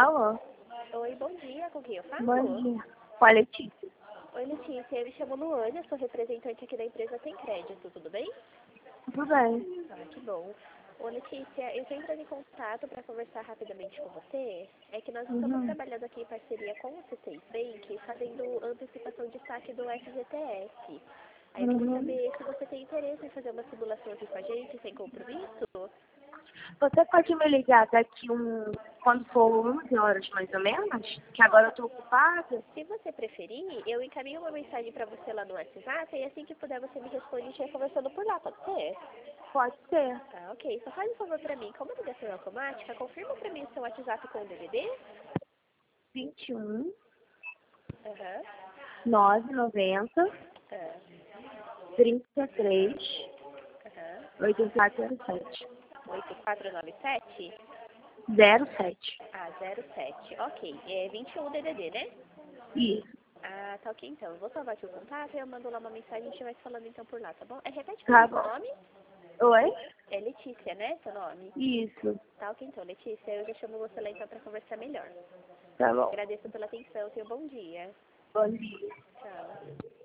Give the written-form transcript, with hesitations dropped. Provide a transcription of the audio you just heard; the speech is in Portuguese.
Alô? Oi, bom dia, com quem eu falo? Bom dia. Com a Letícia. Oi, Letícia, eu me chamo Luana, sou representante aqui da empresa Tem Crédito, tudo bem? Tudo bem. Ah, que bom. Ô, Letícia, eu estou entrando em contato para conversar rapidamente com você. É que nós estamos trabalhando aqui em parceria com o C6 Bank, fazendo antecipação de saque do FGTS. Aí eu queria saber se você tem interesse em fazer uma simulação aqui com a gente, sem compromisso. Você pode me ligar daqui quando for 11 horas mais ou menos? Que agora eu tô ocupada. Se você preferir, eu encaminho uma mensagem para você lá no WhatsApp e assim que puder você me responde e a gente vai conversando por lá, pode ser? Pode ser. Tá, ok. Só faz um favor pra mim. Como ligação é automática, confirma pra mim o seu WhatsApp com o DVD. 21 Aham. 990 Ah, 33 aham. 8407. 8497? 07. Ah, 07. Ok. É 21 DDD, né? Isso. Ah, tá ok então. Eu vou salvar aqui o contato e eu mando lá uma mensagem e a gente vai se falando então por lá, tá bom? Repete pra Tá mim seu bom. nome. Oi? É Letícia, né? Seu nome? Isso. Tá ok então, Letícia. Eu já chamo você lá então pra conversar melhor. Tá bom. Agradeço pela atenção. Tenha um bom dia. Bom dia. Tchau.